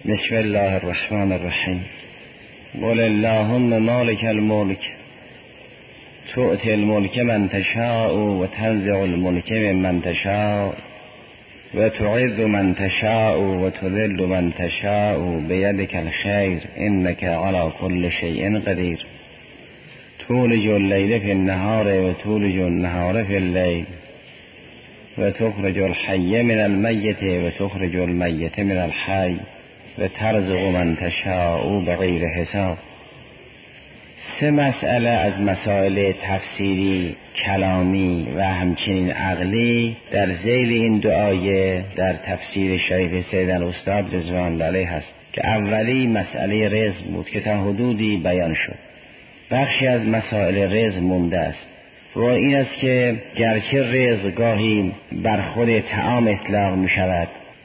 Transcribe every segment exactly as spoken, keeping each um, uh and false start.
بسم الله الرحمن الرحیم. قل اللهم مالک الملک تؤتی الملک من تشاء و تنزع الملک ممن تشاء و تعز من تشاء و تذل من تشاء بیدک الخیر انک علی کل شیء قدیر. تولج اللیل فی النهار و تولج النهار فی اللیل و تخرج الحی من المیت و تخرج المیت من الحی و ترزق من تشاء بغیر حساب. سه مسئله از مسائل تفسیری، کلامی و همچنین عقلی در ذیل این دعای در تفسیر شریف سید الاستاد رضوان الله علیه هست که اولی مسئله رزق بود که تا حدودی بیان شد. بخشی از مسائل رزق مونده است و این است که گرچه رزق گاهی بر خود طعام اطلاق می شود،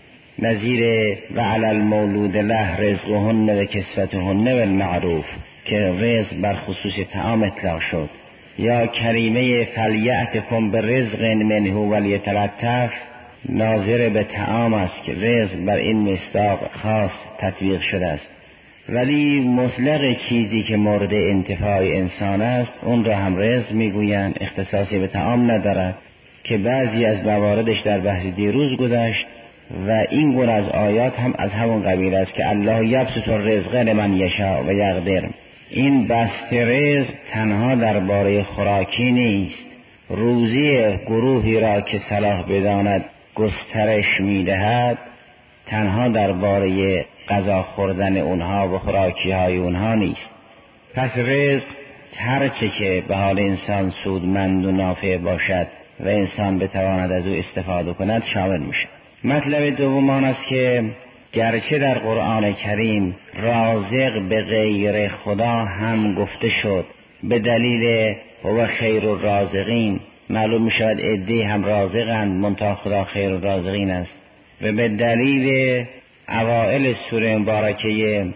نظیر و علی المولود له رزقهن و کسوتهن بالمعروف که رزق بر خصوص طعام اطلاق شد، یا کریمه فلیأتکم برزق منه ولیتلطف ناظر به طعام است که رزق بر این مصداق خاص تطبیق شده است، ولی مطلق چیزی که مورد انتفاع انسان است اون را هم رزق میگویند، اختصاصی به طعام ندارد که بعضی از مواردش در بحث دیروز گذشت و این گونه از آیات هم از همون قبیل است که الله یبسط الرزق لمن یشاء و یقدر. این بسط رزق تنها درباره خوراکی نیست، روزی گروهی را که صلاح بداند گسترش میدهد تنها درباره غذا خوردن اونها و خوراکی های اونها نیست. پس رزق هرچه که به حال انسان سودمند و نافع باشد و انسان بتواند از او استفاده کند شامل میشه. مطلب دوم آن است که گرچه در قرآن کریم رازق به غیر خدا هم گفته شد به دلیل هو خیر الرازقین، معلوم می شود عده‌ای هم رازقند منتها خدا خیر الرازقین است، و به دلیل اوائل سوره مبارکه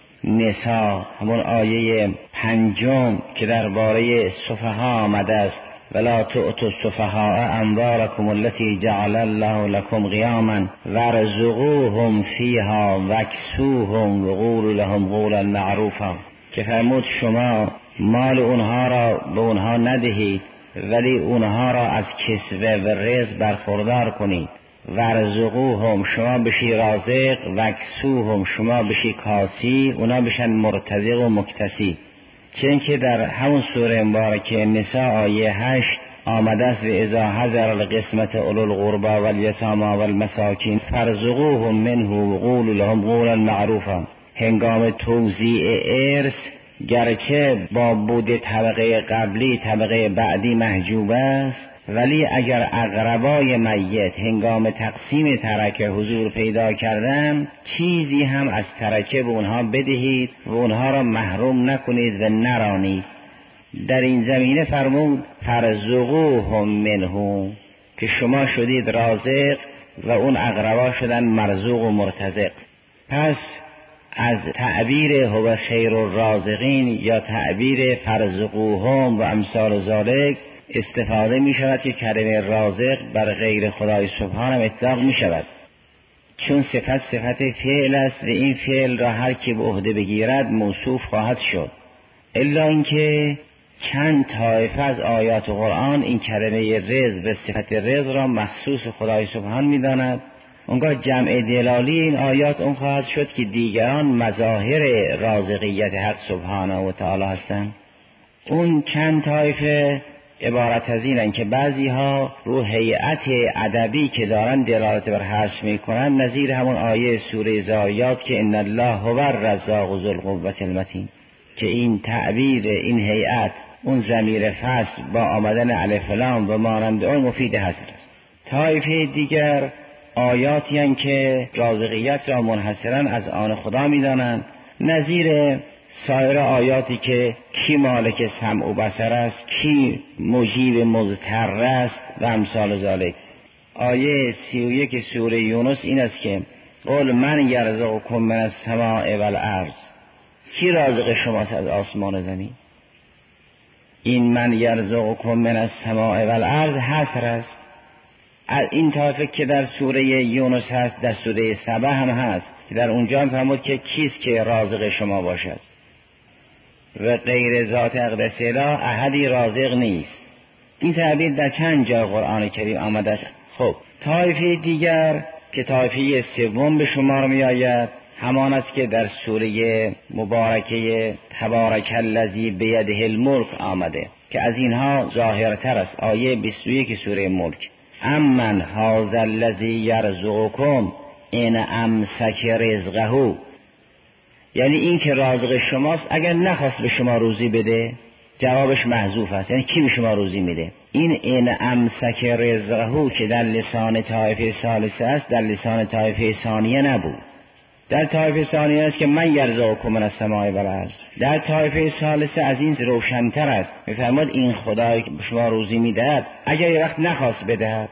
نساء همون آیه پنجم که درباره سفها آمده است ولا تؤتوا السفهاء اموالکم التي جعل الله لكم قیاما وارزقوهم فیها واکسوهم وقولوا لهم قولا معروفا، که فرمود شما مال اونها را به اونها ندهید ولی اونها را از کسوه و رزق برخوردار کنید. ورزقوهم شما بشی رازق، واکسوهم شما بشی کاسی، اونا بشن مرتزق و مکتسی. چون که در همون سوره مبارکه نساء آیه هشت آمده است و اذا حضر القسمت اولو القربى والیتامی والمساکین فرزقوهم منه وقولوا لهم قولا معروفا. هنگام توزیع ارث گرچه با بود طبقه قبلی طبقه بعدی محجوب است، ولی اگر اقربای میت هنگام تقسیم ترکه حضور پیدا کردن چیزی هم از ترکه به اونها بدهید و اونها را محروم نکنید و نرانید. در این زمینه فرمود فرزقوهم منه که شما شدید رازق و اون اقربا شدن مرزوق و مرتزق. پس از تعبیر هو خیر الرازقین یا تعبیر فرزقوهم و امثال ذالک استفاده می شود که کلمه رازق بر غیر خدای سبحانه اطلاق می شود، چون صفت صفت فعل است و این فعل را هر کی به عهده بگیرد موصوف خواهد شد، الا اینکه چند طایفه از آیات قرآن این کلمه رزق و صفت رزق را مخصوص خدای سبحان می داند. اونگاه جمع دلالی این آیات اون خواهد شد که دیگران مظاهر رازقیت حق سبحانه و تعالی هستند. اون چند طایفه عبارت از اینن که بعضی ها رو هیئت ادبی که دارن دلالت بر حذف میکنن، نظیر همون آیه سوره زاریات که ان الله هو الرزاق ذو القوة المتین، که این تعبیر این هیئت اون ضمیر فصل با آمدن الف لام و مانند اون مفید حذف است. طایفه دیگر آیاتی هستند که رازقیت را منحصرا از آن خدا میدانند، نظیر سایر آیاتی که کی مالک سمع و بصر است، کی مجیب مضطر است و امثال ذالک. آیه سی و یک سوره یونس این است که قل من یرزقکم من السماء والارض، کی رازق شماست از آسمان و زمین؟ این من یرزقکم من السماء والارض حصر است. این طایفه که در سوره یونس هست در سوره سبع هم هست در اونجا هم فرمود که کیست که رازق شما باشد و غیر ذات اقدس اله احدی رازق نیست. این تعبیر در چند جا قرآن کریم آمده است. خب طایفه دیگر که طایفه سوم به شمار می آید همان است که در سوره مبارکه تبارک الذی بیده الملک آمده که از اینها ظاهرتر است. آیه بیست و یک سوره ملک: امن هذا الذی یرزقکم ان امسک رزقه، یعنی این که رازق شماست اگر نخواست به شما روزی بده جوابش محذوف است. یعنی کی به شما روزی میده؟ این ان امسک رزقه که در لسان طایفه ثالثه است در لسان طایفه ثانیه نبود. در طایفه ثانیه است که من یرزقکم من السماء والارض. در طایفه ثالثه از این روشن‌تر است، می‌فرماد این خدایی که به شما روزی میدهد اگر یه وقت نخواست بدهد.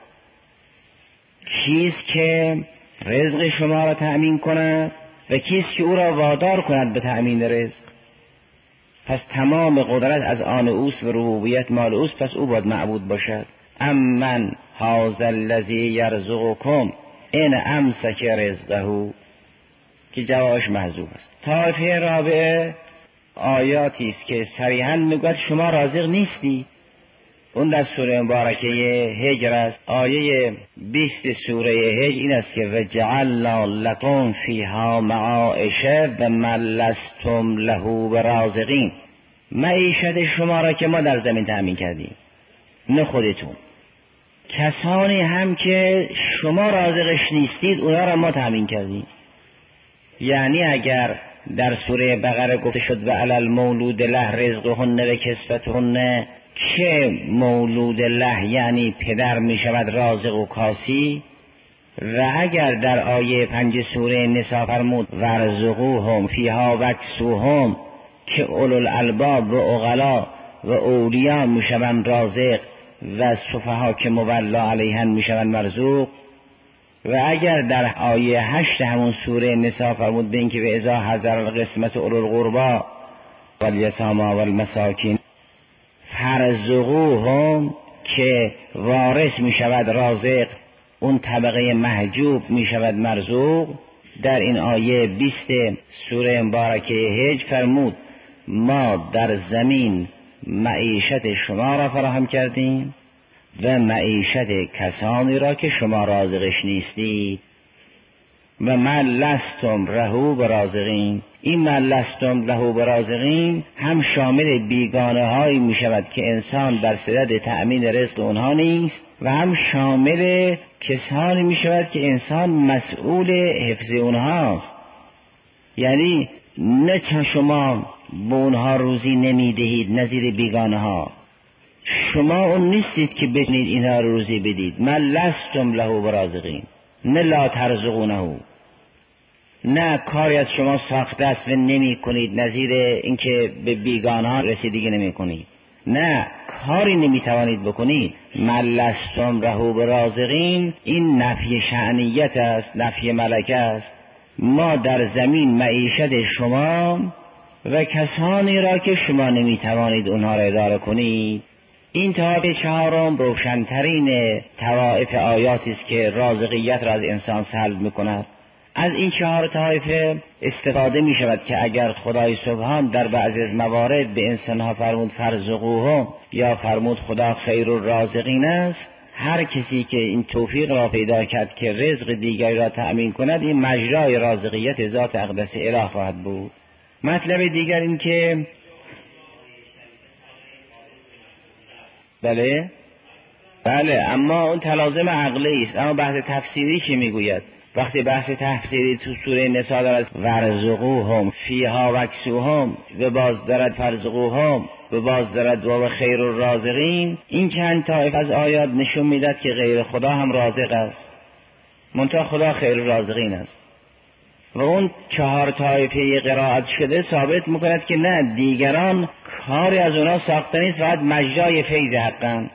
کیست که رزق شما را تأمین کند و کیست که او را وادار کند به تأمین رزق؟ پس تمام قدرت از آن اوست و ربوبیت مال اوست، پس او باید معبود باشد. امن هذا الذی یرزقکم ان امسک رزقه که جوابش محذوف است. طایفه رابعه آیاتی است که صریحاً میگوید شما رازق نیستی. اون در سوره مبارکه هجر است. آیه بیست سوره هجر این است که وجعلنا لکم فیها معایش و من لستم له برازقین. معیشت شما را که ما در زمین تأمین کردیم، نه خودتون، کسانی هم که شما رازقش نیستید اونا را ما تأمین کردیم. یعنی اگر در سوره بقره گفته شد و علی المولود له رزقهن و کسوتهن، که مولود له یعنی پدر می شود رازق و کاسی، و اگر در آیه پنج سوره نساء فرمود ورزقوهم فیها وکسوهم که اولو الالباب و عقلا و اولیا می شوند رازق و سفها که مولا علیهن می شوند مرزوق، و اگر در آیه هشت همون سوره نساء فرمود به اینکه و اذا حضر القسمت اولو القربا والیتامی والمساکین فرزقوهم که وارث می شود رازق، اون طبقه محجوب می شود مرزوق. در این آیه بیست سوره مبارکه هجر فرمود ما در زمین معیشت شما را فراهم کردیم و معیشت کسانی را که شما رازقش نیستید و من لستم له برازقین. این من لستم له برازقین هم شامل بیگانه هایی می شود که انسان در صدد تأمین رزق اونها نیست و هم شامل کسانی می شود که انسان مسئول حفظ اونهاست. یعنی نه شما به اونها روزی نمی دهید نظیر بیگانه ها، شما اون نیستید که بتونید اینها روزی بدید. من لستم له برازقین، نه لا ترزقونه، نه کاری از شما ساخته است و نمی کنید نظیر اینکه به بیگانه رسیدگی نمی کنید، نه کاری نمی توانید بکنید. من لستم له برازقین این نفی شأنیت است، نفی ملکه است. ما در زمین معیشت شما و کسانی را که شما نمی توانید اونها را اداره کنید. این طایفه چهارم روشنترین طوائف آیاتی است که رازقیت را از انسان سلب میکند. از این چهار طایفه استفاده می شود که اگر خدای سبحان در بعضی از موارد به انسانها فرمود فرزقوهم یا فرمود خدا خیر الرازقین است، هر کسی که این توفیق را پیدا کرد که رزق دیگری را تأمین کند این مجرای رازقیت ذات اقدس اله خواهد بود. مطلب دیگر این که بله بله اما اون تلازم عقلی است. اما بحث تفسیری چی میگوید؟ وقتی بحث تفسیری تو سوره نساء دارد ورزقوهم فیها وکسوهم و باز دارد فرزقوهم و باز دارد و خیر الرازقین، این چند طایف از آیات نشون میداد که غیر خدا هم رازق است، منتها خدا خیر الرازقین است. و اون چهار طایفه قرائت شده ثابت میکند که نه، دیگران کاری از اونا ساخته نیست، فقط مجرای فیض حقن.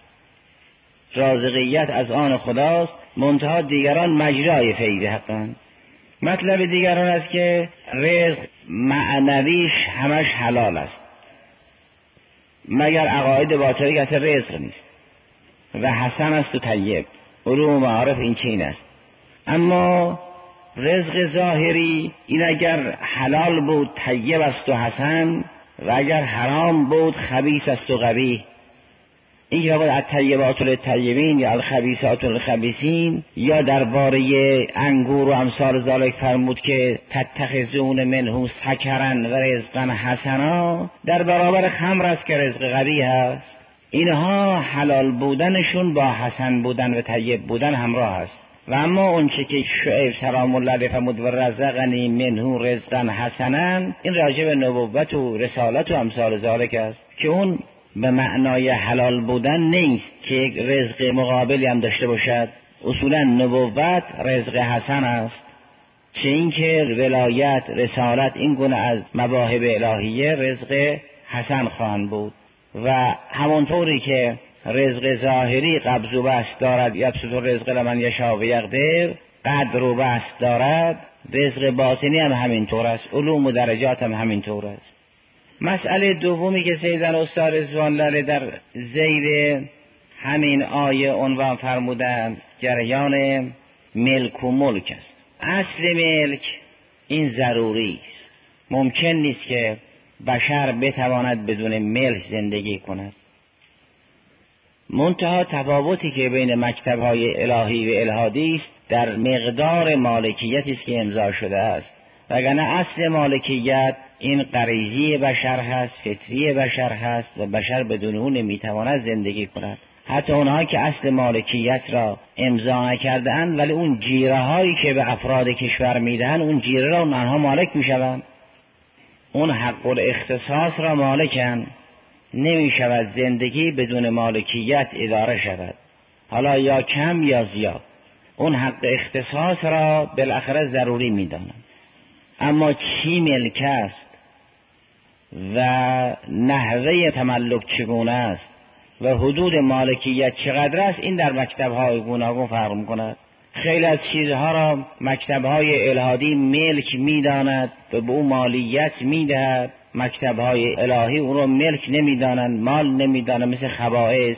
رازقیت از آن خداست، منتها دیگران مجرای فیض حقن. مطلب دیگران است که رزق معنویش همش حلال است، مگر عقاید باطلی که اصلا رزق نیست و حسن است و طیب. علوم و معارف این چین است. اما رزق ظاهری این اگر حلال بود طیب است و حسن و اگر حرام بود خبیث است و قبیح. این که باید الطیبات للطیبین یا الخبیثات للخبیثین، یا درباره انگور و امثال ذالک فرمود که تتخذون منه سکرا و رزقا حسنا، در برابر خمر است که رزق قبیح است. اینها حلال بودنشون با حسن بودن و طیب بودن همراه است. و اما اون چه که شعیب سلام الله علیه فرمود و رزقنی منه رزقا حسنا، این راجع به نبوت و رسالت و امثال ذالک است که اون به معنای حلال بودن نیست که یک رزق مقابلی هم داشته باشد. اصولا نبوت رزق حسن است، چه این که ولایت رسالت این گونه از مواهب الهیه رزق حسن خواهند بود. و همونطوری که رزق ظاهری قبض و بسط دارد، یبسط الرزق لمن یشاء و یقدر، قدر و بسط دارد، رزق باطنی هم همینطور است، علوم و درجات هم همینطور است. مسئله دومی که سیدن استاد رضوان الله در ذیل همین آیه عنوان فرمودند جریان ملک و ملک است. اصل ملک این ضروری است. ممکن نیست که بشر بتواند بدون ملک زندگی کند. منتها تفاوتی که بین مکتب‌های الهی و الحادی است در مقدار مالکیتی است که امضا شده است. وگرنه اصل مالکیت این غریزی بشر هست، فطری بشر هست و بشر بدون اون نمیتواند زندگی کند. حتی اونها که اصل مالکیت را امضا نکرده‌اند ولی اون جیره هایی که به افراد کشور میدهند اون جیره را اونها مالک میشوند. اون حق الاختصاص را مالکن. نمی شود زندگی بدون مالکیت اداره شود، حالا یا کم یا زیاد. اون حق اختصاص را بالاخره ضروری می دانند. اما چی ملک است و نحوه تملک چگونه است و حدود مالکیت چقدر است، این در مکتب‌های گوناگون فرق می‌کند. خیلی از چیزها را مکتب‌های الحادی ملک می‌داند و به او مالیت می‌دهد. مکتب‌های الهی اون را ملک نمی‌دانند، مال نمی‌دانند، مثل خبائث.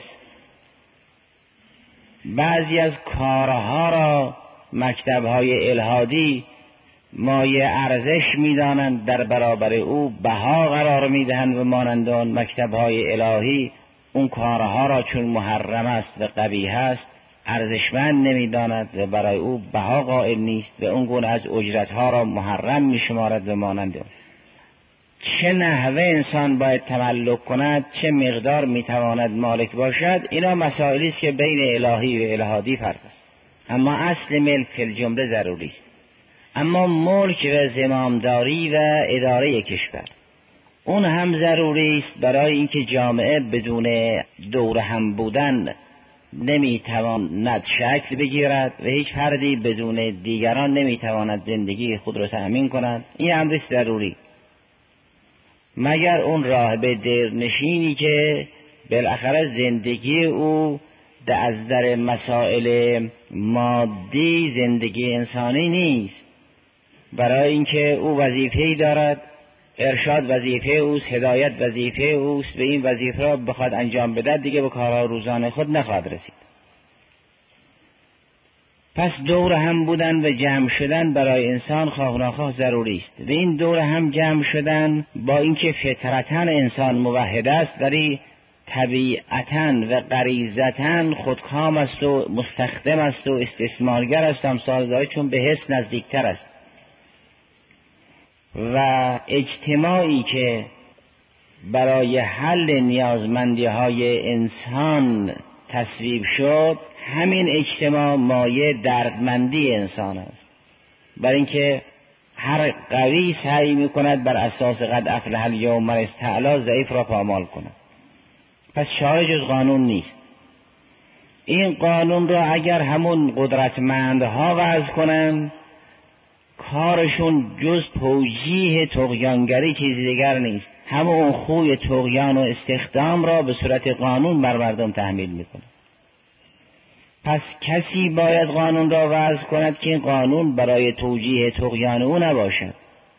بعضی از کارها را مکتب‌های الحادی مایه ارزش می‌دانند، در برابر او بها قرار می‌دهند و مانند آن مکتب‌های الهی اون کارها را چون محرم است و قبیح است ارزشمند نمی‌داند و برای او بها قائل نیست و اون گونه از اجرت‌ها را محرم می‌شمارد و مانند آن. چه نحوه انسان باید تملک کند، چه مقدار میتواند مالک باشد، اینا مسائلی است که بین الهی و الحادی فرق است. اما اصل ملک فی الجمله ضروری است. اما ملک و زمامداری و اداره کشور اون هم ضروری است، برای اینکه جامعه بدون دور هم بودن نمیتواند شکل بگیرد و هیچ فردی بدون دیگران نمیتواند زندگی خود را تأمین کند. این امر ضروری، مگر اون راهب درنشینی که بالاخره زندگی او از در مسائل مادی زندگی انسانی نیست، برای اینکه او وظیفه‌ای دارد، ارشاد وظیفه اوست، هدایت وظیفه اوست و این وظیفه را بخواد انجام بده دیگه به کارهای روزانه خود نخواهد رسید. پس دور هم بودن و جمع شدن برای انسان خواه ناخواه ضروری است. و این دور هم جمع شدن با اینکه فطرتاً انسان موحد است ولی طبیعتاً و غریزتاً خودکام است و مستخدم است و استثمارگر است، امثال ذلک، چون به حس نزدیکتر است. و اجتماعی که برای حل نیازمندی های انسان تصویب شد، همین اجتماع مایه دردمندی انسان است، برای اینکه هر قوی سعی میکند بر اساس قد افلح الیوم من استعلا ضعیف را پامال کند. پس چاره جز قانون نیست. این قانون را اگر همون قدرتمندها وضع کنند، کارشون جز توجیه طغیانگری چیزی دیگر نیست. همون خوی طغیان و استخدام را به صورت قانون بر مردم تحمیل میکنه. پس کسی باید قانون را وضع کند که این قانون برای توجیه طغیان او نباشد.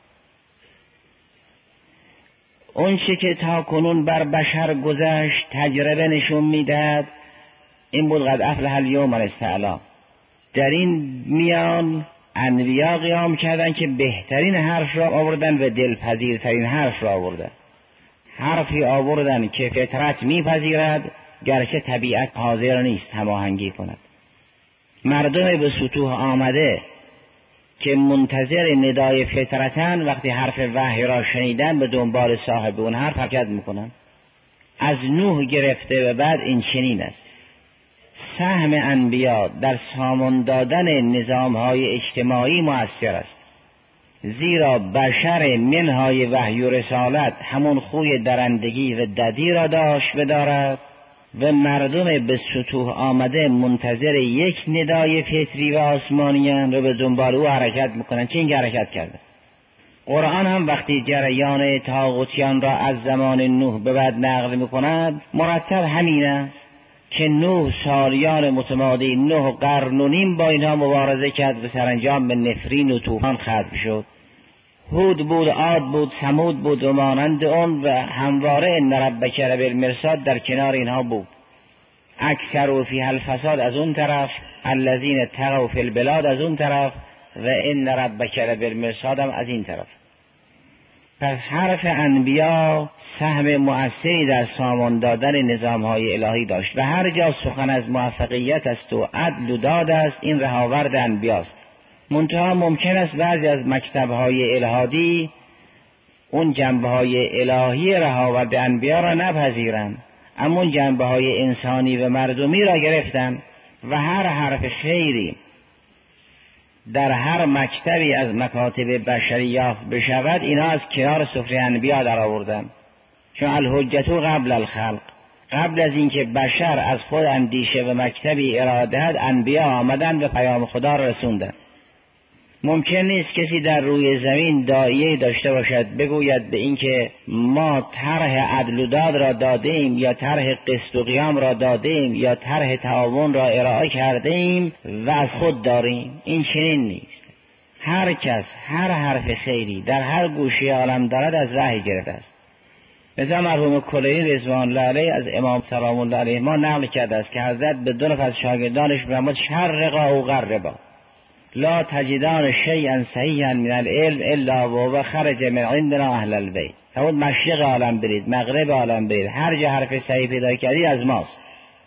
اون چه که تا کنون بر بشر گذشت تجربه نشون میدهد این بود قد افلح الیوم من استعلا. در این میان انبیا قیام کردن که بهترین حرف را آوردن و دلپذیرترین حرف را آوردن. حرفی آوردن که فطرت میپذیرد گرچه طبیعت حاضر نیست هماهنگی کند. مردم به سطوح آمده که منتظر ندای فطرتن وقتی حرف وحی را شنیدن به دنبال صاحب اون حرف حرکت میکنن. از نوح گرفته و بعد این چنین است. سهم انبیا در سامان دادن نظام‌های اجتماعی مؤثر است، زیرا بشر منهای وحی و رسالت همون خوی درندگی و ددی را داشت بدارد و مردم به سطوح آمده منتظر یک ندای فطری و آسمانیان و به دنبال او حرکت میکنن. چه این حرکت کرده؟ قرآن هم وقتی جریان طاغوتیان را از زمان نوح به بعد نقل میکند مرتب همین است که نوح سالیان متمادی نه قرن و نیم با اینها مبارزه کرد و سرانجام به نفرین و طوفان ختم شد. هود بود، عاد بود، ثمود بود و مانند اون و همواره ان ربک لبالمرصاد در کنار اینها بود. اکثر فیها الفساد از اون طرف، الذین طغوا فی البلاد از اون طرف و ان ربک لبالمرصاد هم از این طرف. پس حرف انبیا سهم مؤثری در سامان دادن نظام‌های الهی داشت و هر جا سخن از موفقیت است و عدل و داد است این رهاورد انبیاست. منتها ممکن است بعضی از مکتب‌های الهادی اون جنبه‌های الهی رهاورد انبیا را نپذیرند، اما اون جنبه‌های انسانی و مردمی را گرفتن و هر حرف خیری در هر مکتبی از مکاتب بشری یافت بشود اینا از کنار سفره انبیا در آوردن. چون الحجت قبل الخلق، قبل از اینکه بشر از خود اندیشه و مکتبی ارائه دهد انبیا آمدن و پیام خدا را رسوندن. ممکن نیست کسی در روی زمین داعیه داشته باشد بگوید به اینکه ما طرح عدل و داد را دادیم یا طرح قسط و قیام را دادیم یا طرح تعاون را ارائه کردیم و از خود داریم. این چنین نیست. هر کس هر حرف خیری در هر گوشه عالم دارد از وحی گرفته است. مثلا مرحوم کلینی رضوان الله علیه از امام سلام الله علیه ما نقل کرده است که حضرت به دو نفر از شاگردانش فرمود شرقا و غربا لا تجدان شیئا صحیحا من العلم الا و خرج من عندنا اهل البیت. فرمود مشرق عالم برید، مغرب عالم برید، هر جا حرف صحیح پیدا کردید از ماست.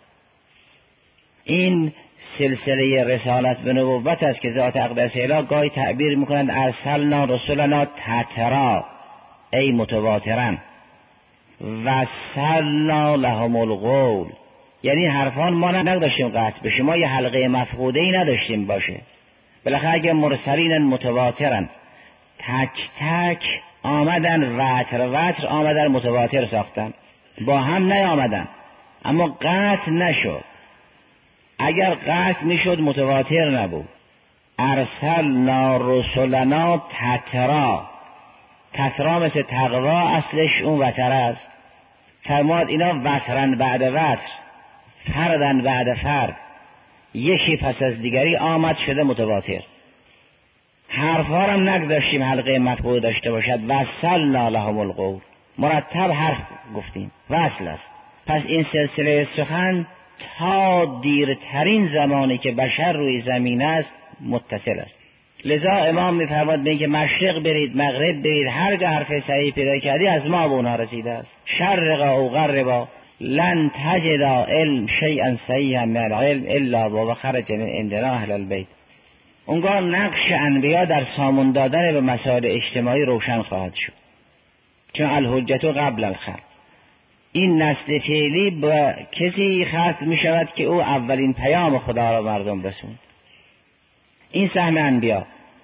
این سلسله رسالت و نبوت است که ذات اقدس اله گاهی تعبیر میکنند ارسلنا رسولنا تترا ای متواترا و سلنا لهم القول، یعنی حرفان ما نداشتیم قطع بشه، ما یه حلقه مفقوده ای نداشتیم باشه. بالاخره اگه مرسلین متواترن تک تک آمدن وتر وتر آمدن متواتر ساختن، با هم نیامدن اما قطع نشد. اگر قطع میشد متواتر نبود. ارسلنا رسولنا تترا، تترا مثل تقوا اصلش اون وتر است. فرمود اینا وترن بعد وتر، فردن بعد فرد، یکی پس از دیگری آمد شده متواتر. حرفها هم نگذاشتیم حلقه مطبوع داشته باشد. وصلنا لهم القول، مرتب حرف گفتیم، وصل است. پس این سلسله سخن تا دیرترین زمانی که بشر روی زمین است متصل است. لذا امام می‌فرماد میگه مشرق برید، مغرب برید، هر جا حرف صحیح پیدا کردی از ما به اونها رسیده است. شرقا و غربا لن تجد علم شیئا صحیحا من العلم الا و خرج من عندنا اهل البیت. اونگاه نقش انبیا در سامان دادن به مسائل اجتماعی روشن خواهد شد، چون الحجت قبل الخلق. این نسل فعلی با کسی ختم می شود که او اولین پیام خدا را مردم رسوند. این سهم انبیا.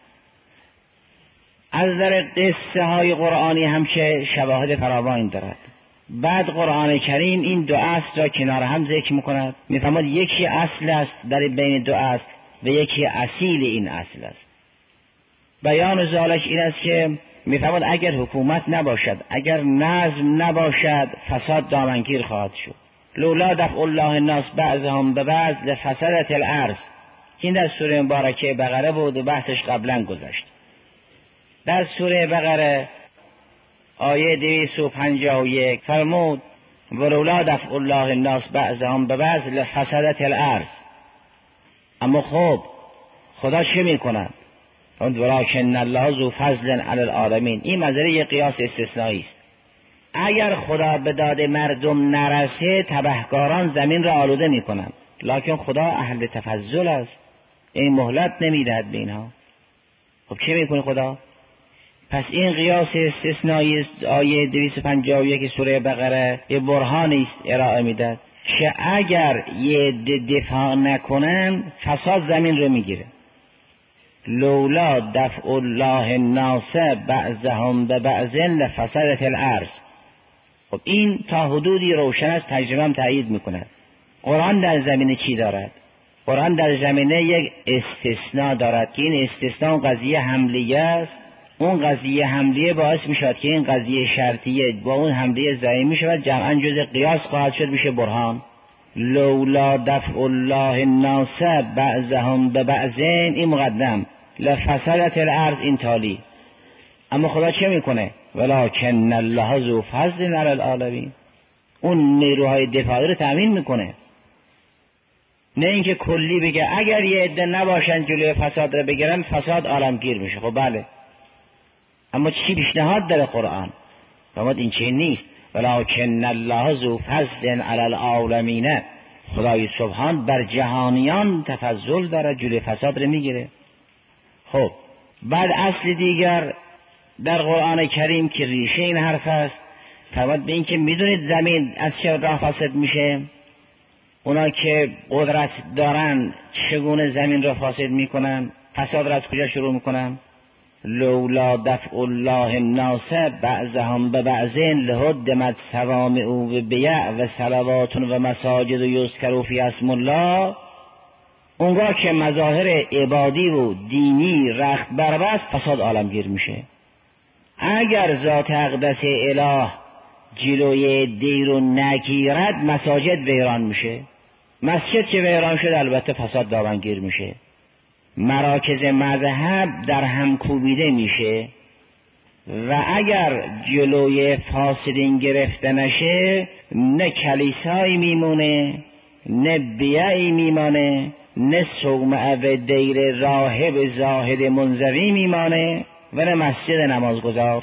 از در قصه های قرآنی هم که شواهد فراوان دارد. بعد قرآن کریم این دو اصل را کنار هم ذکر می‌کند. می‌فرماید یکی اصل است در بین دو اصل و یکی اصیل این اصل است. بیان ذالک این است که می‌فرماید اگر حکومت نباشد، اگر نظم نباشد، فساد دامنگیر خواهد شد. لولا دفع الله الناس بعضهم ببعض لفسدت الارض. این در سوره مبارکه بقره بود و بحثش قبلا گذشت. در سوره بقره آیه دویست و پنجاه و یک فرمود ولولا دفع الله الناس بعضهم ببعض لفسدت الارض. اما خب خدا چه میکند؟ ولکن الله ذو فضل علی العالمین. این مسئله یک قیاس استثنایی است. اگر خدا به داد مردم نرسه تبهکاران زمین را آلوده میکنند، لکن خدا اهل تفضل است، این مهلت نمیدهد به اینها. خب چه میکنه خدا؟ پس این قیاس استثنایی است. آیه دویست و پنجاه و یک سوره بقره یه برهانی است ارائه میداد که اگر یه دفاع نکنن فساد زمین رو میگیره. لولا دفع الله الناس بعضهم ببعض لفسدت الارض. خب این تا حدودی روشن است، ترجمه هم تایید میکند. قرآن در زمینه چی دارد؟ قرآن در زمینه یک استثناء دارد که این استثناء قضیه حملیه است. اون قضیه حملیه باعث میشود که این قضیه شرطیه با اون حملیه ضعیف میشود، جمعا جز قیاس خواهد شد، میشه برهان. لولا دفع الله الناس بعضهم ببعضین، این مقدم، لفسدت الارض، این تالی. اما خدا چه میکنه؟ ولکن الله ذو فضل علی العالمین. اون نیروهای دفاعی رو تامین میکنه، نه اینکه کلی بگه اگر یه عده نباشن جلوی فساد رو بگیرن فساد عالمگیر میشه. خب بله، اما چی پیشنهاد داره قرآن؟ فرمود این چه نیست. ولکن الله ذو فضل علی العالمین. خدای سبحان بر جهانیان تفضل داره، جلوی فساد رو میگیره. خب بعد اصل دیگر در قرآن کریم که ریشه این حرف است، فرمود به این که میدونید زمین از چه راه فاسد میشه؟ اونا که قدرت دارن چگونه زمین را فاسد میکنن؟ فساد را از کجا شروع میکنن؟ لولا دفع الله الناس بعضهم ببعضین لهدمت صوامع و بیع و صلوات و مساجد و یذکر فی اسم الله. اونگاه که مظاهر عبادی و دینی رخت بربست فساد عالمگیر میشه. اگر ذات اقدس اله جلوی دیر و نگیرد مساجد ویران میشه. مسجد که ویران شد البته فساد دامنگیر میشه. مراکز مذهب در هم کوبیده میشه و اگر جلوی فاسدین گرفته نشه نه کلیسایی میمونه، نه بیعی میمانه، نه صومعه و دیر راهب زاهد منزوی میمانه و نه مسجد نمازگزار.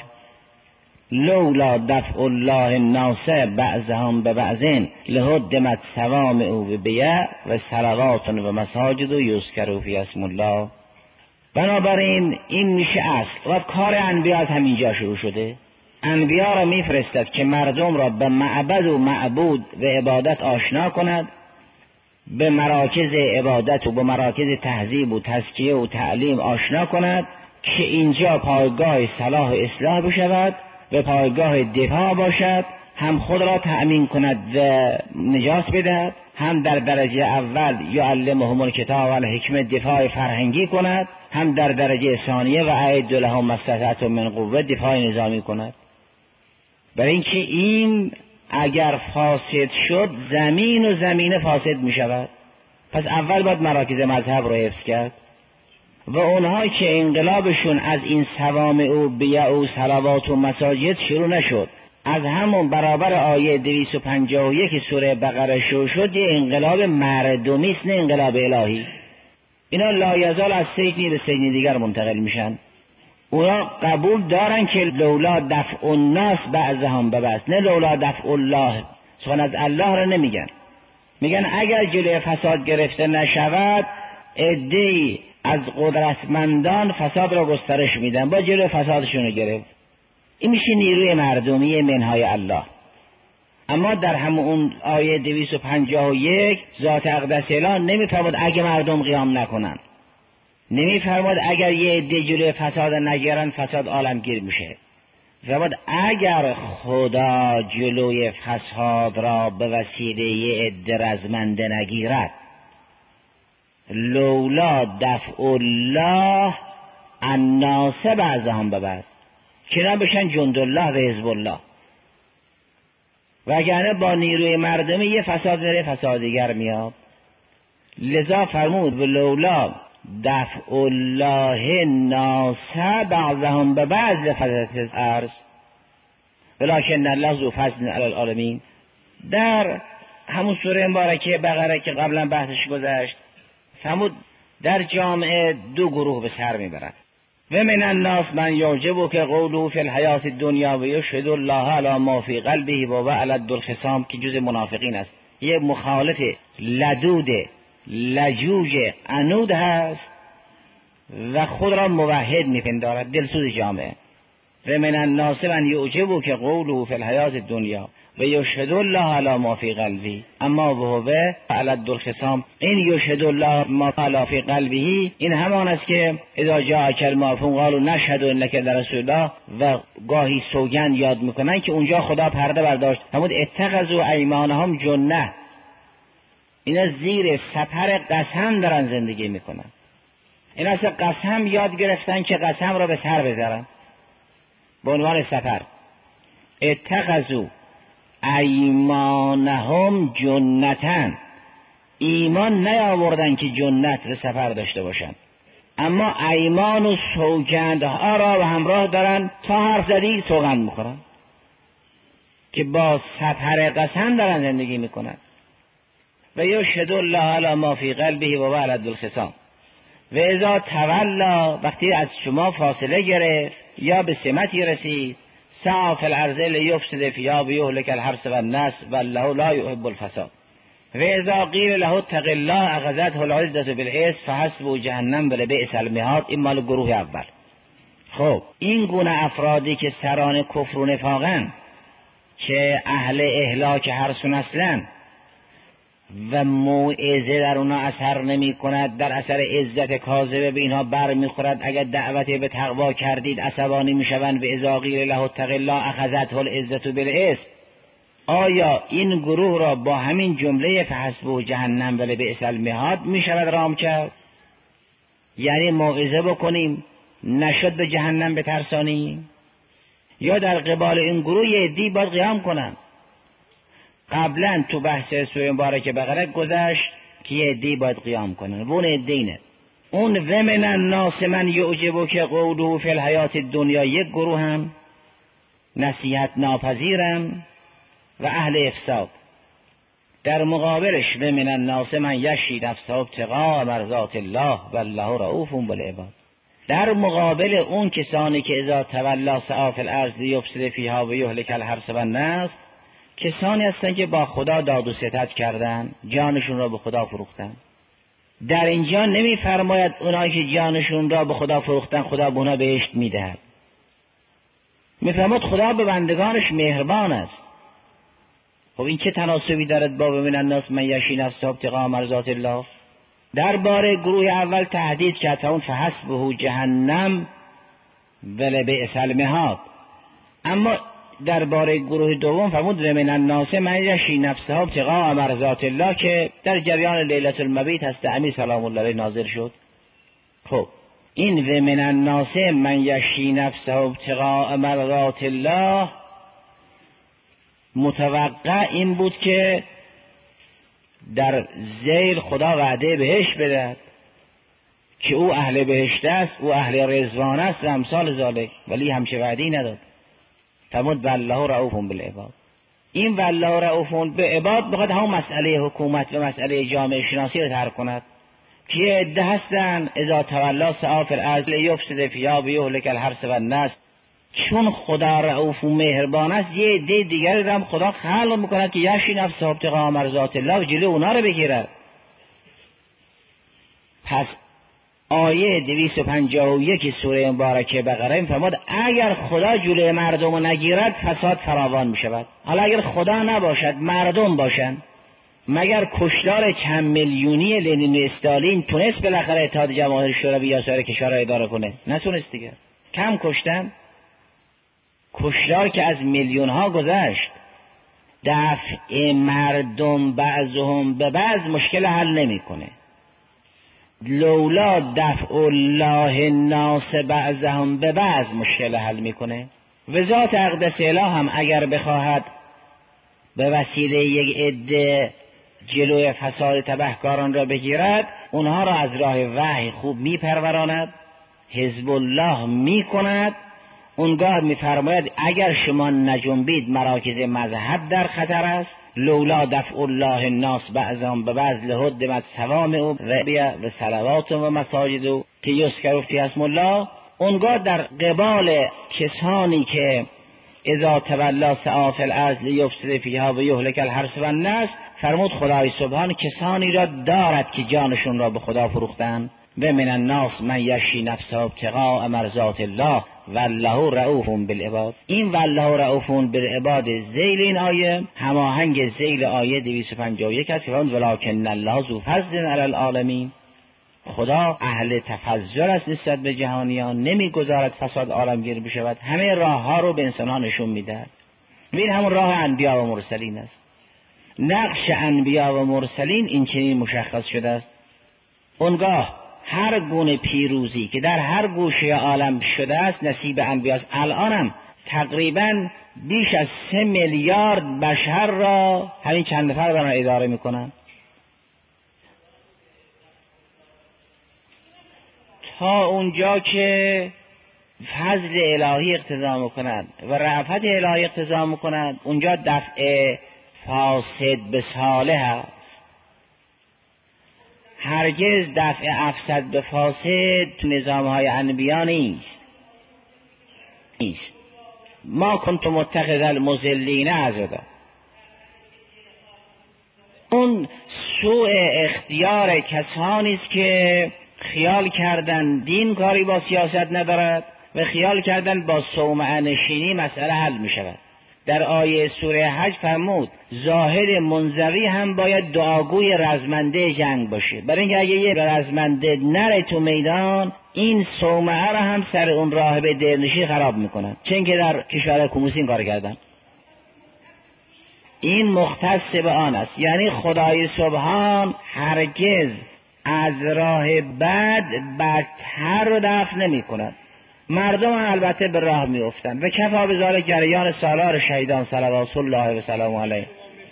لولا دفع الله الناس بعضهم ببعضین لهدمت صوامع و بیع و صلوات و مساجد و یذکر فی اسم الله. بنابراین این میشه اصل و کار انبیا از همینجا شروع شده. انبیا را میفرستد که مردم را به معبد و معبود و عبادت آشنا کند، به مراکز عبادت و به مراکز تهذیب و تزکیه و تعلیم آشنا کند که اینجا پایگاه صلاح و اصلاح بشود و پایگاه دفاع باشد، هم خود را تأمین کند و نجات بدهد، هم در درجه اول یعلمهم الکتاب و الحکمه دفاع فرهنگی کند، هم در درجه ثانیه و اعدوا لهم ما استطعتم من قوه دفاع نظامی کند. برای اینکه این اگر فاسد شد زمین و زمینه فاسد می شود. پس اول باید مراکز مذهب را حفظ کرد و اونها که انقلابشون از این صوامع و بیع و صلوات و مساجد شروع نشد، از همون برابر آیه دویست و پنجاه و یک سوره بقره شروع شد، یه انقلاب مردمی است نه انقلاب الهی. اینا لایزال از سجنی به سجن دیگر منتقل میشن. اونا قبول دارن که لولا دفع الناس بعضهم ببعض، نه لولا دفع الله. سخن از الله را نمیگن، میگن اگر جلوی فساد گرفته نشود عده‌ای از قدرتمندان فساد را گسترش میدن، با جلوی فسادشون رو گرفت. این میشه نیروی مردمی منهای الله. اما در همون آیه دویست و پنجاه و یک ذات اقدس اله نمیفرماد اگه مردم قیام نکنن، نمیفرماد اگر یه عده جلوی فساد نگیرن فساد عالمگیر میشه. فرمود اگر خدا جلوی فساد را به وسیله یه عده رزمنده نگیرد، لولا دفع الله الناس بعضهم ببعض، که بشن جند الله و حزب الله، وگرنه با نیروی مردمی یه فساد میره فساد دیگر میاد. لذا فرمود لولا دفع الله الناس بعضهم ببعض لفسدت الارض ولکن الله ذو فضل علی العالمین. در همون سوره مبارکه بقره که قبلا بحثش گذشت فرمود در جامعه دو گروه به سر میبرند. و من الناس من یعجبک قوله فی الحیات الدنیا و یشهد الله علی ما فی قلبه و هو الد الخصام، که جز منافقین است. یه مخالف لدود لجوج عنود هست و خود را موحد میپندارد، دلسوز جامعه. و من الناس من یعجبک قوله فی الحیات الدنیا و یشهد الله علی ما فی قلبه اما وهو الد الخصام. این یشهد الله ما علی فی قلبه این همان است که اذا جاءک المنافقون قالوا نشهد انک لرسول الله، و گاهی سوگند یاد میکنن که اونجا خدا پرده برداشت. همون اتخذوا ایمانهم جنه، اینا زیر سپر قسم دارن زندگی میکنن. این اصلا قسم یاد گرفتن که قسم را به سر بذارن به عنوان سپر. اتخذوا ایمانهم جنتن، ایمان نیاوردن که جنت به سفر داشته باشن، اما ایمان و سوگندها را به همراه دارن. تا حرف زدی سوگند میخورن که با سپر قسم دارن زندگی میکنن. و یشهد الله علی ما فی قلبه و هو الد الخصام. و اذا تولا، وقتی از شما فاصله گرفت یا به سمتی رسید، سعی فی الارض لیفسد فیها و یهلک الحرث والنسل والله لا یحب الفساد. و اذا قیل له اتق الله اخذته العزة بالاسم فحسبه جهنم ولبئس المهاد. این مال گروه اول. خب این گونه افرادی که سران کفر و نفاقن، که اهل اهلاک هر نسلن و موعظه در اونا اثر نمی کند، در اثر عزت کاذبه به اینها بر می خورد. اگر دعوت به تقوا کردید عصبانی می شوند. و اذا قیل له اتق الله اخذته العزة بالاسم. آیا این گروه را با همین جمله فحسبه جهنم ولبئس المهاد می شود رام کرد؟ یعنی موعظه بکنیم نشد به جهنم بترسانیم؟ یا در قبال این گروه یه عده‌ای باید قیام کنن؟ قبلا تو بحث سوره مبارکه بقره گذشت که یه عده‌ای باید قیام کنن. و اون عده اینه، اون و من الناس من یعجبک قوله فی الحیات الدنیا، یک گروه هم نصیحت ناپذیرم و اهل افساد. در مقابلش و من الناس من یشری نفسه ابتغاء مرضات الله والله رؤوف بالعباد. در مقابل اون کسانی که اذا تولا سعی فی الارض لیفسد فیها و یهلک الحرث والنسل، کسانی هستند که با خدا داد و ستد کردن، جانشون را به خدا فروختن. در اینجا نمی فرماید اونایی که جانشون را به خدا فروختن خدا به اونا بهشت میدهد. می فرماید خدا به بندگانش مهربان است. خب این چه تناسبی دارد با من الناس من یشری نفسه ابتغاء مرضات الله؟ درباره گروه اول تهدید کرد تا اون فحسبه جهنم ولبئس المهاد. اما درباره گروه دوم فرمود و من الناس من یشری نفسه ابتغاء مرضات الله، که در جریان لیلة المبیت هست امیر سلام الله علیه نازل شد. خب این و من الناس من یشری نفسه ابتغاء مرضات الله متوقع این بود که در ذیل خدا وعده بهشت بدهد که او اهل بهشت است، او اهل رضوان است و امثال ذالک، ولی همچه وعدی نداد. فرمود والله رؤوف بالعباد. این والله رؤوف بالعباد بخواد همون مسئله حکومت و مسئله جامعه شناسی رو طرح کند که یه عده هستن اذا تولا سعی فی الارض لیفسد فیها و یهلک الحرث والنسل. چون خدا رؤوف و مهربان است، یه عده دیگری هم خدا خلق میکند که یشری نفسه ابتغاء مرضات الله و جلوی اونا رو بگیرد. پس آیه دویست و پنجاه و یک سوره مبارکه بقره این فرمود اگر خدا جلوی مردم رو نگیرد فساد فراوان میشود. حالا اگر خدا نباشد مردم باشن، مگر کشتار چند میلیونی لنین و استالین تونست بالاخره اتحاد جماهیر شوروی یا سایر کشورها اداره کنه؟ نتونست دیگه. کم کشتن. کشتار که از میلیون ها گذشت. دفع مردم بعضهم به بعض مشکل حل نمیکنه. لولا دفع الله الناس بعضهم به بعض مشکل حل میکنه. و ذات اقدس اله هم اگر بخواهد به وسیله یک عده جلوی فساد تبهکاران را بگیرد، اونها را از راه وحی خوب میپروراند، حزب الله میکند. اونگاه میفرماید اگر شما نجنبید مراکز مذهب در خطر است. لولا دفع الله الناس بعضهم ببعض لهدمت صوامع و صلوات و مساجد که یذکر فیها اسم الله اونگاه در قبال کسانی که اذا تولا سعی فی الارض لیفسد فیها و یهلک الحرث و النسل، فرمود خدای سبحان کسانی را دارد که جانشون را به خدا فروختند. و من الناس من یشری نفسه ابتغاء مرضات الله والله رؤوف بالعباد. این والله رؤوف بالعباد ذیل این آیه هماهنگ ذیل آیه دویست و پنجاه و یک است که ولکن الله ذو فضل علی العالمین. خدا اهل تفضل است نسبت به جهانیان، نمیگذارد فساد عالمگیر بشود، همه راه ها رو به انسان ها نشون میدهد. این همون راه انبیا و مرسلین است. نقش انبیا و مرسلین این چنین مشخص شده است. اونگاه هر گونه پیروزی که در هر گوشه عالم شده است نصیب انبیاست. الانم تقریبا بیش از سه میلیارد بشر را همین چند نفر دارن اداره میکنن. تا اونجا که فضل الهی اقتضا میکنند و رأفت الهی اقتضا میکنند اونجا دفع فاسد به صالح است. هرگز دفع افسد به فاسد تو نظام های انبیا نیست. نیست. ما کنت متخذ المضلین عضدا. اون سوء اختیار کسانی است که خیال کردن دین کاری با سیاست ندارد و خیال کردن با صومعه نشینی مسئله حل می شود. در آیه سوره حج فرمود ظاهر منزوی هم باید دعاگوی رزمنده جنگ باشه، برای اینکه اگه یه رزمنده نره تو میدان این صومعه را هم سر اون راهب درنشی خراب میکنن، چون که در کشور کمونیستی این کار کردن. این مختص به آن است، یعنی خدای سبحان هرگز از راه بد بدتر رو دفع نمی کند. مردم البته به راه می افتند و کفا به ذالک جریان سالار شهیدان صلوات الله و سلام علیه.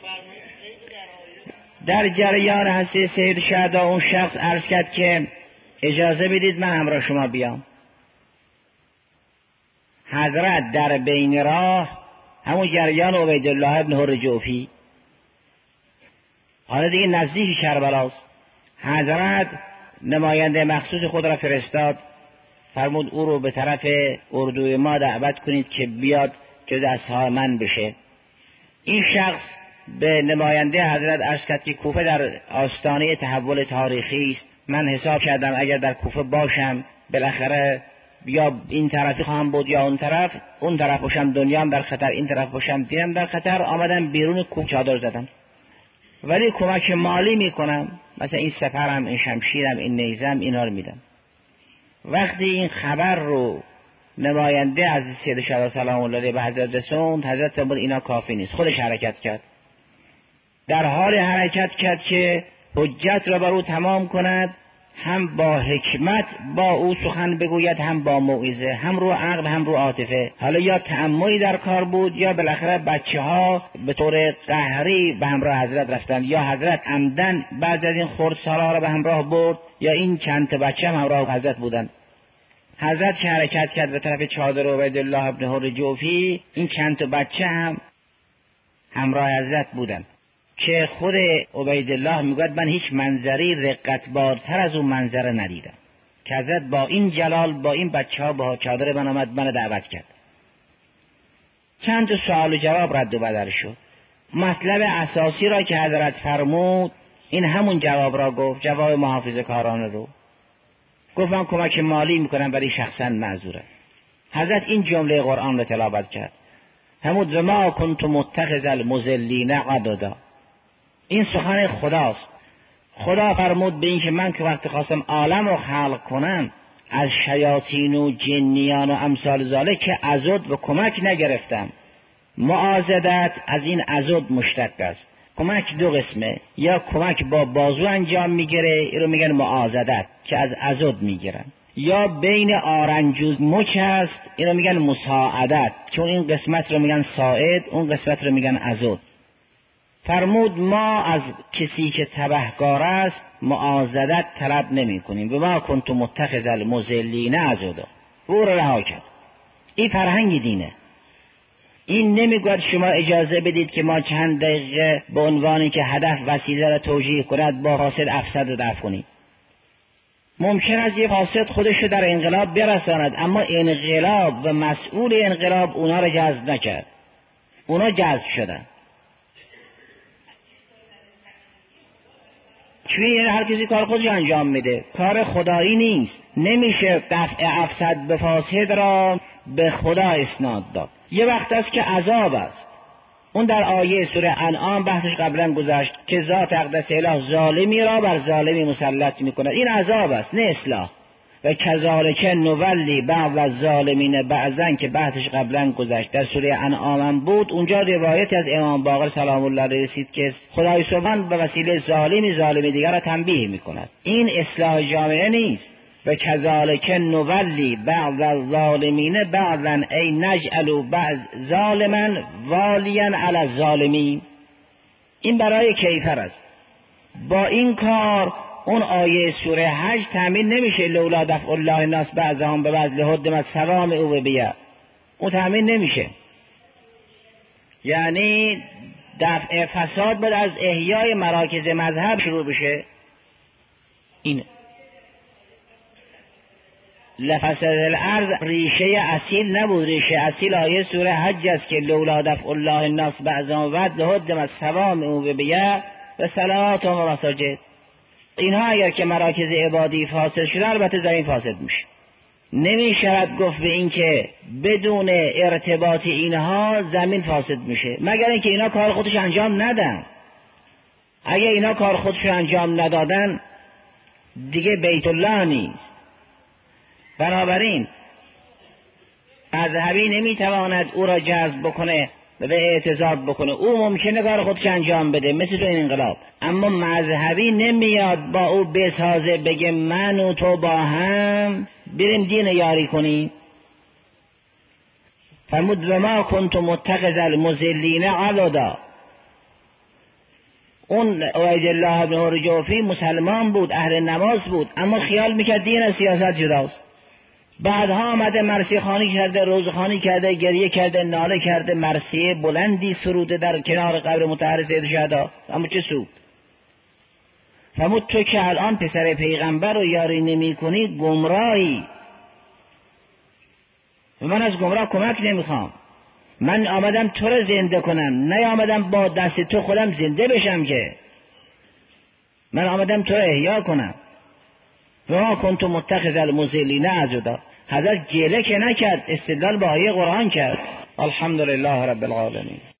در جریان هستی سید شهدا اون شخص عرض کرد که اجازه بدید من همراه شما بیام. حضرت در بین راه همون جریان عبیدالله ابن حر جوفی، حالا دیگه نزدیک کربلاست، حضرت نماینده مخصوص خود را فرستاد، فرمود او رو به طرف اردوی ما دعوت کنید که بیاد جز اصحاب من بشه. این شخص به نماینده حضرت عرض کرد که کوفه در آستانه تحول تاریخی است، من حساب کردم اگر در کوفه باشم بالاخره یا این طرفی خواهم بود یا اون طرف، اون طرف باشم دنیام در خطر، این طرف باشم دینم در خطر. آمدم بیرون کوفه چادر زدم، ولی کمک مالی میکنم، مثلا این سپرم، این شمشیرم، این نیزم، اینا رو میدم. وقتی این خبر رو نماینده از سید شهدا سلام الله علیه به حضرت رسوند، حضرت فرمود اینا کافی نیست، خودش حرکت کرد. در حال حرکت کرد که حجت را بر او تمام کند، هم با حکمت با او سخن بگوید، هم با موعظه، هم رو عقل هم رو عاطفه. حالا یا تعمدی در کار بود یا بالاخره بچه ها به طور قهری به همراه حضرت رفتند، یا حضرت عمدن بعض از این خردسالار را به همراه برد، یا این چند تا بچه هم همراه حضرت بودند. حضرت که حرکت کرد به طرف چادر عبیدالله ابن حر جوفی، این چند تا بچه هم همراه حضرت بودند که خود عبیدالله میگوید من هیچ منظری رقتبارتر از اون منظره ندیدم که حضرت با این جلال با این بچه ها با چادر من آمد من دعوت کرد. چند تا سوال و جواب رد و بدل شد. مطلب اساسی را که حضرت فرمود این همون جواب را گفت، جواب محافظه کارانه رو گفت من کمک مالی میکنم ولی شخصا معذوره. حضرت این جمله قرآن را تلاوت کرد، همود و ما کنت متخذ المضلین عضدا. این سخن خداست. خدا فرمود به این که من که وقتی خواستم عالم رو خلق کنم از شیاطین و جنیان و امثال ذالک که عضد و کمک نگرفتم. معاضدت از این عضد مشتق است. کمک دو قسمه، یا کمک با بازو انجام میگیره، این رو میگن معاضدت که از عضد میگیرن، یا بین آرنجوز مچ هست، این رو میگن مساعدت چون این قسمت رو میگن ساعد، اون قسمت رو میگن عضد. فرمود ما از کسی که تبهکار است معاضدت طلب نمی کنیم. به ما کنت متخذ المضلین عضدا، او رو رها کرد. این فرهنگ دینه. این نمیگوید شما اجازه بدید که ما چند دقیقه به عنوانی که هدف وسیله را توجیه کند با فاسد افسد رو دفع کنیم. ممکن است یه فاسد خودش در انقلاب برساند، اما انقلاب و مسئول انقلاب اونا رو جذب نکرد، اونا جذب شدن. چون یعنی هر کسی کار خودش انجام میده، کار خدایی نیست. نمیشه دفع افسد به فاسد را به خدا اسناد داد. یه وقت است که عذاب است. اون در آیه سوره انعام بحثش قبلا گذشت که ذات اقدس اله ظالمی را بر ظالمی مسلط میکند. این عذاب است، نه اصلاح. و کذالک نولی بعض الظالمین بعضا که بحثش قبلا گذشت در سوره انعام بود. اونجا روایت از امام باقر سلام الله علیه رسید که خدای سبحان به وسیله ظالمی ظالمی دیگر را تنبیه میکند. این اصلاح جامعه نیست. و کذالک نولی بعض الظالمین بعضا ای نجعل بعض ظالما والیا علی الظالمین. این برای کیفر است. با این کار اون آیه سوره حج تأمین نمیشه. لولا دفع الله الناس بعضهم ببعض لهدمت صوامع و بیع، اون تأمین نمیشه. یعنی دفع فساد باید از احیای مراکز مذهب شروع بشه. این لفسد الارض ریشه اصیل نبود. ریشه اصیل آیه سوره حج است که لولا دفع الله الناس بعضهم ببعض لهدمت صوامع و بیع و صلوات و مساجد. اینها اگر که مراکز عبادی فاسد شده البته زمین فاسد میشه. نمیشود گفت به این که بدون ارتباط اینها زمین فاسد میشه، مگر اینکه اینا کار خودش انجام ندن. اگه اینا کار خودش انجام ندادن دیگه بیت الله نیست. بنابراین مذهبی نمیتواند او را جذب بکنه و به اعتضاد بکنه. او ممکنه کار خودش انجام بده مثل تو این انقلاب، اما مذهبی نمیاد با او بسازه بگه من و تو با هم بریم دین یاری کنیم. فرمود و ما کنت متخذ المضلین عضدا. اون عبید الله بن هرجوفی مسلمان بود، اهل نماز بود، اما خیال میکرد دین از سیاست جداست. بعدها آمده مرثیه خوانی کرده، روزخوانی کرده، گریه کرده، ناله کرده، مرثیه بلندی سروده در کنار قبر مطهر سید شهدا، اما چه سود؟ فرمود تو که الان پسر پیغمبر رو یاری نمی کنی گمراهی. و من از گمراه کمک نمیخوام. من آمدم تو رو زنده کنم، نه آمدم با دست تو خودم زنده بشم، که من آمدم تو رو احیا کنم. و ما کنت متخذ المضلین عضدا. حضرت گله که نکرد، استدلال با آیه قرآن کرد. الحمدلله رب العالمین.